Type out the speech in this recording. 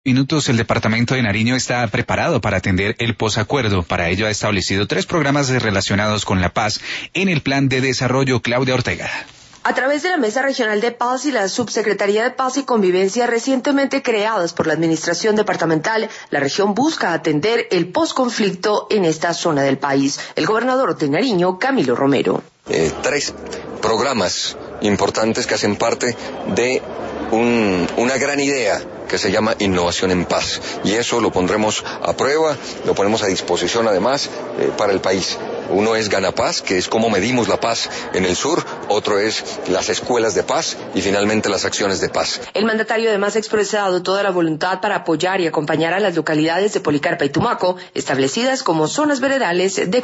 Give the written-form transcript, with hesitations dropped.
Minutos, el departamento de Nariño está preparado para atender el posacuerdo. Para ello ha establecido 3 programas relacionados con la paz en el plan de desarrollo. Claudia Ortega. A través de la Mesa Regional de Paz y la Subsecretaría de Paz y Convivencia recientemente creadas por la Administración Departamental, la región busca atender el posconflicto en esta zona del país. El gobernador de Nariño, Camilo Romero. 3 programas importantes que hacen parte de una gran idea que se llama Innovación en Paz, y eso lo pondremos a prueba, lo ponemos a disposición además para el país. Uno es Ganapaz, que es cómo medimos la paz en el sur, otro es las escuelas de paz y finalmente las acciones de paz. El mandatario además ha expresado toda la voluntad para apoyar y acompañar a las localidades de Policarpa y Tumaco, establecidas como zonas veredales de